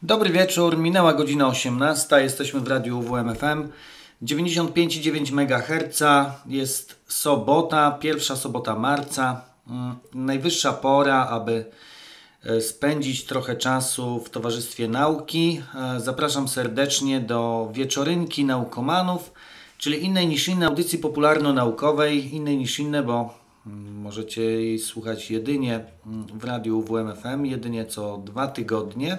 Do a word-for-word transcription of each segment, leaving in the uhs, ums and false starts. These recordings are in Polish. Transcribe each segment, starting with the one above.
Dobry wieczór, minęła godzina osiemnasta, jesteśmy w radiu U W M F M dziewięćdziesiąt pięć przecinek dziewięć megaherca. Jest sobota, pierwsza sobota marca. Najwyższa pora, aby spędzić trochę czasu w towarzystwie nauki. Zapraszam serdecznie do wieczorynki naukomanów, czyli innej niż inne audycji popularno-naukowej. Innej niż inne, bo możecie jej słuchać jedynie w radiu U W M F M, jedynie co dwa tygodnie.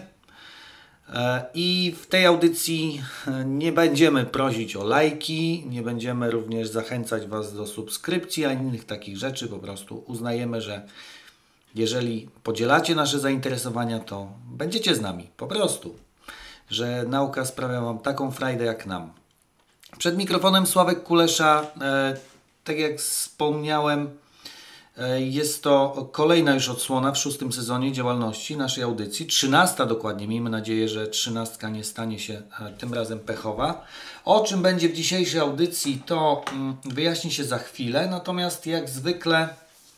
I w tej audycji nie będziemy prosić o lajki, nie będziemy również zachęcać Was do subskrypcji, ani innych takich rzeczy. Po prostu uznajemy, że jeżeli podzielacie nasze zainteresowania, to będziecie z nami. Po prostu. Że nauka sprawia Wam taką frajdę jak nam. Przed mikrofonem Sławek Kulesza. E, tak jak wspomniałem, jest to kolejna już odsłona w szóstym sezonie działalności naszej audycji. Trzynasta dokładnie. Miejmy nadzieję, że trzynastka nie stanie się tym razem pechowa. O czym będzie w dzisiejszej audycji, to wyjaśni się za chwilę. Natomiast jak zwykle,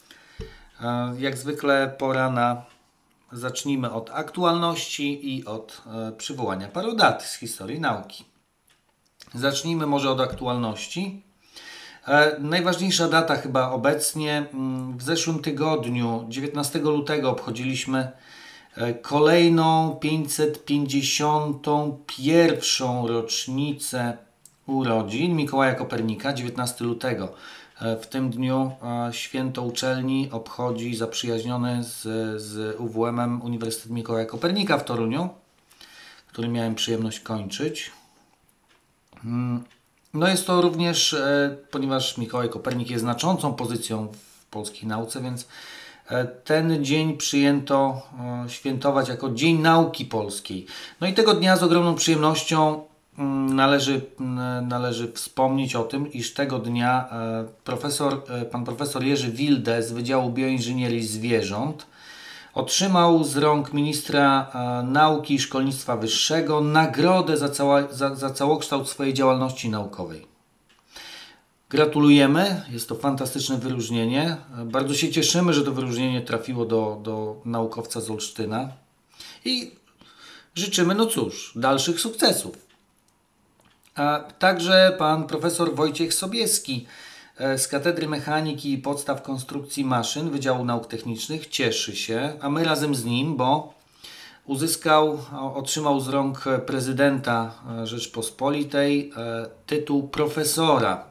jak zwykle pora na... Zacznijmy od aktualności i od przywołania paru dat z historii nauki. Zacznijmy może od aktualności. E, najważniejsza data chyba obecnie. W zeszłym tygodniu, dziewiętnastego lutego, obchodziliśmy e, kolejną pięćset pięćdziesiątą pierwszą rocznicę urodzin Mikołaja Kopernika, dziewiętnastego lutego. E, w tym dniu e, święto uczelni obchodzi zaprzyjaźniony z, z U W M-em Uniwersytet Mikołaja Kopernika w Toruniu, który miałem przyjemność kończyć. Hmm. No jest to również, e, ponieważ Mikołaj Kopernik jest znaczącą pozycją w polskiej nauce, więc e, ten dzień przyjęto e, świętować jako Dzień Nauki Polskiej. No i tego dnia z ogromną przyjemnością m, należy, m, należy wspomnieć o tym, iż tego dnia e, profesor, e, pan profesor Jerzy Wilde z Wydziału Bioinżynierii Zwierząt otrzymał z rąk ministra e, nauki i szkolnictwa wyższego nagrodę za, cała, za, za całokształt swojej działalności naukowej. Gratulujemy, jest to fantastyczne wyróżnienie. E, bardzo się cieszymy, że to wyróżnienie trafiło do, do naukowca z Olsztyna i życzymy, no cóż, dalszych sukcesów. A także pan profesor Wojciech Sobieski z Katedry Mechaniki i Podstaw Konstrukcji Maszyn Wydziału Nauk Technicznych cieszy się, a my razem z nim, bo uzyskał, otrzymał z rąk prezydenta Rzeczpospolitej tytuł profesora.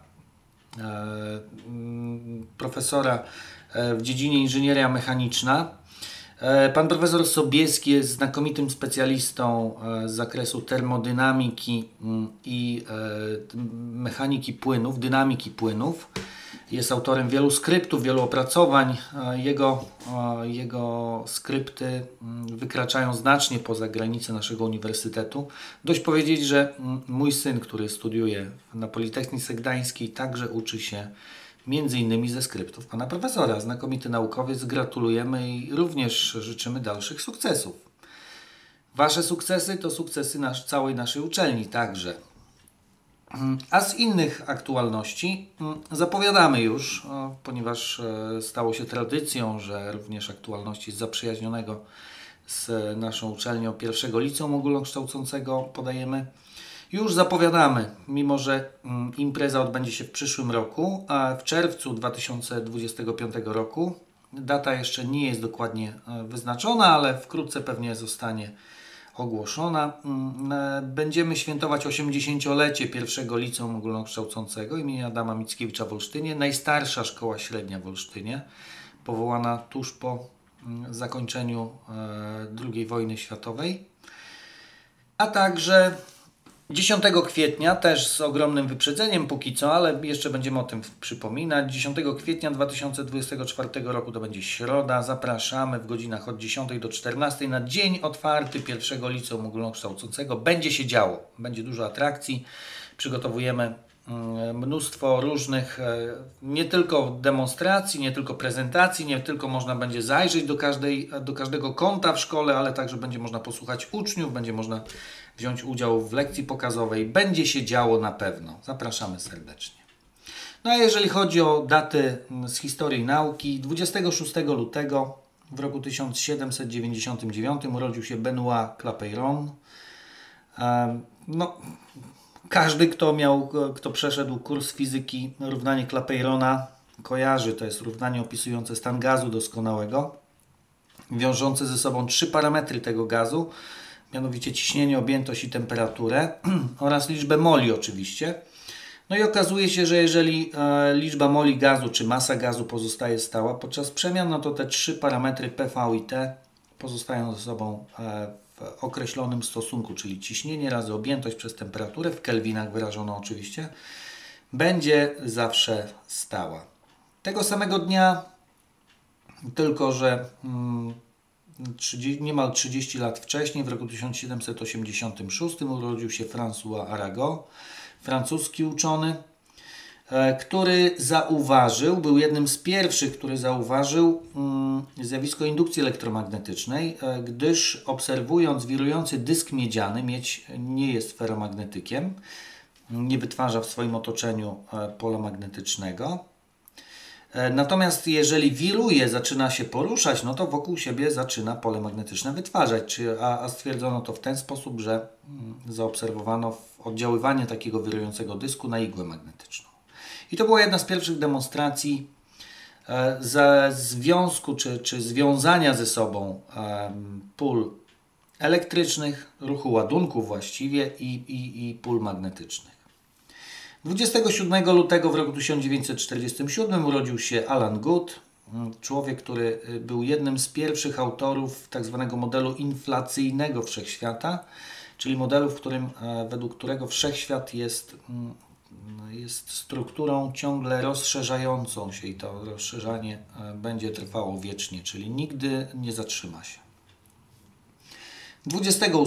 Profesora w dziedzinie inżynieria mechaniczna. Pan profesor Sobieski jest znakomitym specjalistą z zakresu termodynamiki i mechaniki płynów, dynamiki płynów. Jest autorem wielu skryptów, wielu opracowań. Jego, jego skrypty wykraczają znacznie poza granice naszego uniwersytetu. Dość powiedzieć, że mój syn, który studiuje na Politechnice Gdańskiej, także uczy się między innymi ze skryptów pana profesora. Znakomity naukowiec, gratulujemy i również życzymy dalszych sukcesów. Wasze sukcesy to sukcesy nasz, całej naszej uczelni także. A z innych aktualności zapowiadamy już, ponieważ stało się tradycją, że również aktualności z zaprzyjaźnionego z naszą uczelnią pierwszego liceum ogólnokształcącego podajemy. Już zapowiadamy, mimo że mm, impreza odbędzie się w przyszłym roku, a w czerwcu dwa tysiące dwudziestego piątego roku. Data jeszcze nie jest dokładnie wyznaczona, ale wkrótce pewnie zostanie ogłoszona. Będziemy świętować osiemdziesięciolecie pierwszego liceum ogólnokształcącego imienia Adama Mickiewicza w Olsztynie. Najstarsza szkoła średnia w Olsztynie, powołana tuż po zakończeniu drugiej wojny światowej. A także dziesiątego kwietnia, też z ogromnym wyprzedzeniem póki co, ale jeszcze będziemy o tym przypominać. dziesiątego kwietnia dwa tysiące dwudziestego czwartego roku to będzie środa. Zapraszamy w godzinach od dziesiątej do czternastej na dzień otwarty pierwszego liceum ogólnokształcącego. Będzie się działo, będzie dużo atrakcji. Przygotowujemy mnóstwo różnych, nie tylko demonstracji, nie tylko prezentacji, nie tylko można będzie zajrzeć do, każdej, do każdego kąta w szkole, ale także będzie można posłuchać uczniów, będzie można wziąć udział w lekcji pokazowej. Będzie się działo na pewno. Zapraszamy serdecznie. No a jeżeli chodzi o daty z historii nauki, dwudziestego szóstego lutego W roku tysiąc siedemset dziewięćdziesiątym dziewiątym urodził się Benoit Clapeyron. No, każdy, kto miał, kto przeszedł kurs fizyki, równanie Clapeyrona kojarzy. To jest równanie opisujące stan gazu doskonałego, wiążące ze sobą trzy parametry tego gazu, mianowicie ciśnienie, objętość i temperaturę oraz liczbę moli oczywiście. No i okazuje się, że jeżeli e, liczba moli gazu czy masa gazu pozostaje stała podczas przemian, no to te trzy parametry P V i T pozostają ze sobą e, w określonym stosunku, czyli ciśnienie razy objętość przez temperaturę, w kelwinach wyrażono oczywiście, będzie zawsze stała. Tego samego dnia, tylko że mm, trzydzieści, niemal trzydzieści lat wcześniej, w roku tysiąc siedemset osiemdziesiątym szóstym urodził się François Arago, francuski uczony, e, który zauważył, był jednym z pierwszych, który zauważył mm, zjawisko indukcji elektromagnetycznej, e, gdyż obserwując wirujący dysk miedziany, miedź nie jest feromagnetykiem, nie wytwarza w swoim otoczeniu e, pola magnetycznego. E, natomiast jeżeli wiruje, zaczyna się poruszać, no to wokół siebie zaczyna pole magnetyczne wytwarzać. Czy, a, a stwierdzono to w ten sposób, że mm, zaobserwowano oddziaływanie takiego wirującego dysku na igłę magnetyczną. I to była jedna z pierwszych demonstracji e, ze związku czy, czy związania ze sobą e, pól elektrycznych, ruchu ładunków właściwie i, i, i pól magnetycznych. dwudziestego siódmego lutego w roku tysiąc dziewięćset czterdziestym siódmym urodził się Alan Guth, człowiek, który był jednym z pierwszych autorów tak zwanego modelu inflacyjnego wszechświata, czyli modelu, w którym, według którego wszechświat jest, jest strukturą ciągle rozszerzającą się i to rozszerzanie będzie trwało wiecznie, czyli nigdy nie zatrzyma się. dwudziestego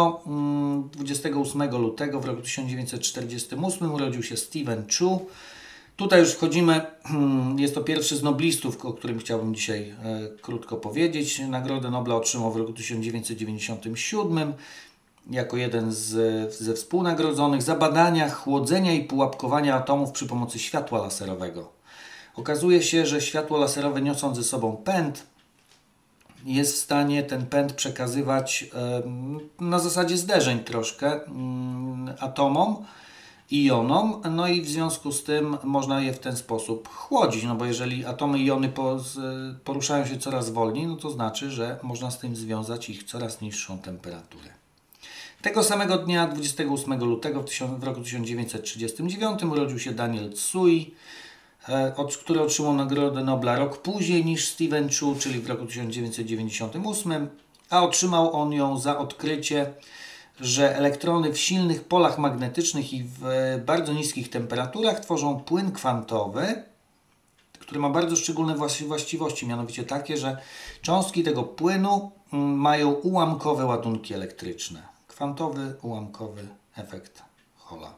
ósmego lutego w roku tysiąc dziewięćset czterdziestym ósmym urodził się Steven Chu. Tutaj już wchodzimy, jest to pierwszy z noblistów, o którym chciałbym dzisiaj e, krótko powiedzieć. Nagrodę Nobla otrzymał w roku tysiąc dziewięćset dziewięćdziesiątym siódmym jako jeden z, ze współnagrodzonych za badania chłodzenia i pułapkowania atomów przy pomocy światła laserowego. Okazuje się, że światło laserowe, niosąc ze sobą pęd, jest w stanie ten pęd przekazywać y, na zasadzie zderzeń troszkę y, atomom i jonom, no i w związku z tym można je w ten sposób chłodzić, no bo jeżeli atomy i jony po, z, poruszają się coraz wolniej, no to znaczy, że można z tym związać ich coraz niższą temperaturę. Tego samego dnia, dwudziestego ósmego lutego w, tysiąc, w roku tysiąc dziewięćset trzydziestym dziewiątym urodził się Daniel Tsui, który otrzymał Nagrodę Nobla rok później niż Steven Chu, czyli w roku tysiąc dziewięćset dziewięćdziesiątym ósmym, a otrzymał on ją za odkrycie, że elektrony w silnych polach magnetycznych i w bardzo niskich temperaturach tworzą płyn kwantowy, który ma bardzo szczególne właściwości, mianowicie takie, że cząstki tego płynu mają ułamkowe ładunki elektryczne. Kwantowy, ułamkowy efekt Halla.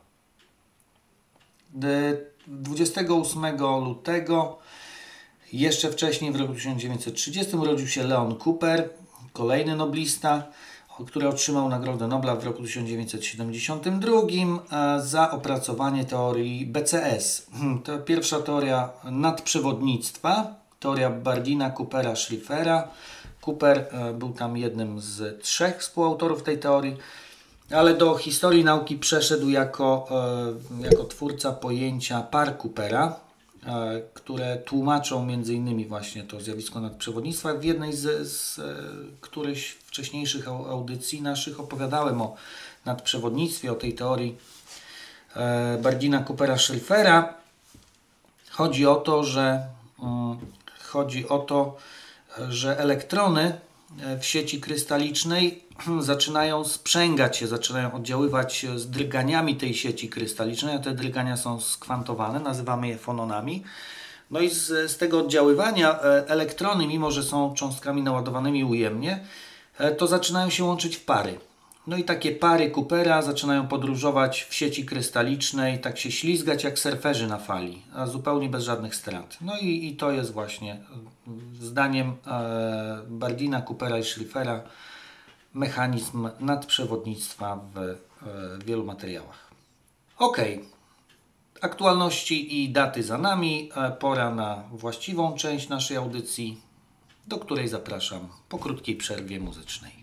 dwudziestego ósmego lutego, jeszcze wcześniej w roku tysiąc dziewięćset trzydziestym urodził się Leon Cooper, kolejny noblista, który otrzymał Nagrodę Nobla w roku tysiąc dziewięćset siedemdziesiątym drugim za opracowanie teorii B C S. To pierwsza teoria nadprzewodnictwa, teoria Bardina, Coopera, Schrieffera. Cooper był tam jednym z trzech współautorów tej teorii, ale do historii nauki przeszedł jako, e, jako twórca pojęcia par Coopera, e, które tłumaczą między innymi właśnie to zjawisko nadprzewodnictwa. W jednej z, z e, którychś wcześniejszych audycji naszych opowiadałem o nadprzewodnictwie, o tej teorii e, Bardina, Coopera, Schrieffera. Chodzi o to, że mm, chodzi o to, że elektrony w sieci krystalicznej zaczynają sprzęgać się, zaczynają oddziaływać z drganiami tej sieci krystalicznej, a te drgania są skwantowane, nazywamy je fononami. No i z, z tego oddziaływania elektrony, mimo że są cząstkami naładowanymi ujemnie, to zaczynają się łączyć w pary. No i takie pary Coopera zaczynają podróżować w sieci krystalicznej, tak się ślizgać jak surferzy na fali, a zupełnie bez żadnych strat. No i, i to jest właśnie, zdaniem e, Bardina, Coopera i Schrieffera, mechanizm nadprzewodnictwa w e, wielu materiałach. Ok, aktualności i daty za nami, e, pora na właściwą część naszej audycji. do której zapraszam po krótkiej przerwie muzycznej.